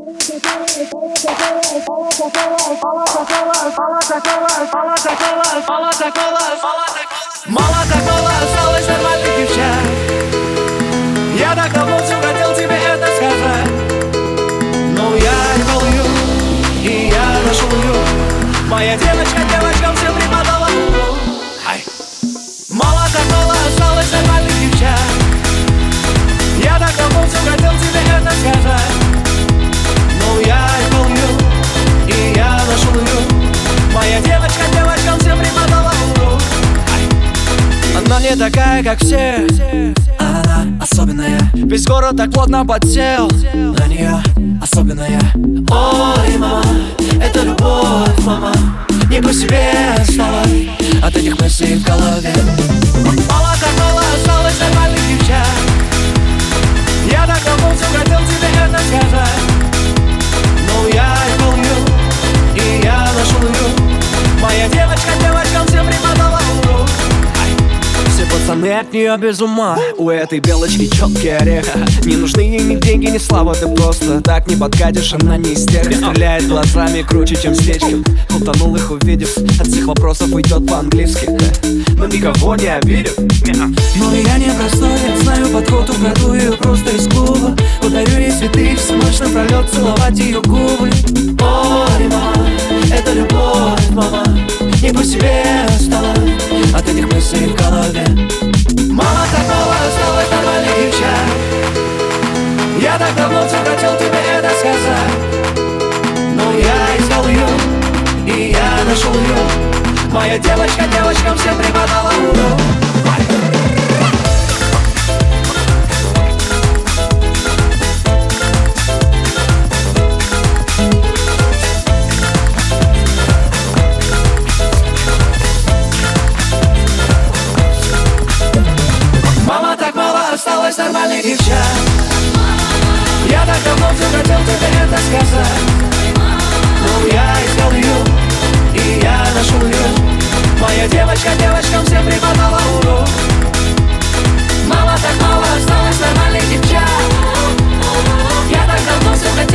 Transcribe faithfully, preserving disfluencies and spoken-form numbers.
Мало такого осталось нормальных девчат. Я так давно все хотел тебе это сказать, но я искал ее, и я нашел ее. Моя девочка девочкам всем преподала урок. Мало такого осталось нормальных девчат. Я так давно все хотел тебе это сказать, но я искал ее, и я нашел ее. Моя девочка девочкам всем преподала урок. Она не такая, как все, она особенная. Весь город так плотно подсел на нее, особенная. Ой, мама, это любовь, мама. Не по себе стало от этих мыслей в голове. Мало такого осталось нормальных девчат. Я так давно все хотел тебе это сказать, но я искал ее, и я нашел ее. Моя девочка девочкам всем преподала урок. Все пацаны от нее без ума. У этой белочки четкий орех. Не нужны ей ни деньги, ни слава. Ты просто так не подкатишь, она не истерит. Стреляет глазами круче, чем свечки. Утонул их увидев, от всех вопросов уйдет по-английски. Но никого не обидев. Но я не простой, я знаю подход, украду ее просто из клуба. Подарю ей цветы, всю ночь напролет целовать ее губы. Ой, мама, это любовь, мама. Не по себе стало от этих мыслей в голове. Мало такого осталось нормальных девчат. Я так давно все хотел тебе это сказать, но я искал ее, и я нашел ее. Моя девочка девочкам всем преподала урок. Осталось нормальных девчат. Я так давно все хотел тебе это сказать, но я искал ее, и я нашел ее. Моя девочка девочкам всем преподала урок. Мало так мало осталось нормальных девчат. Я так давно все хотел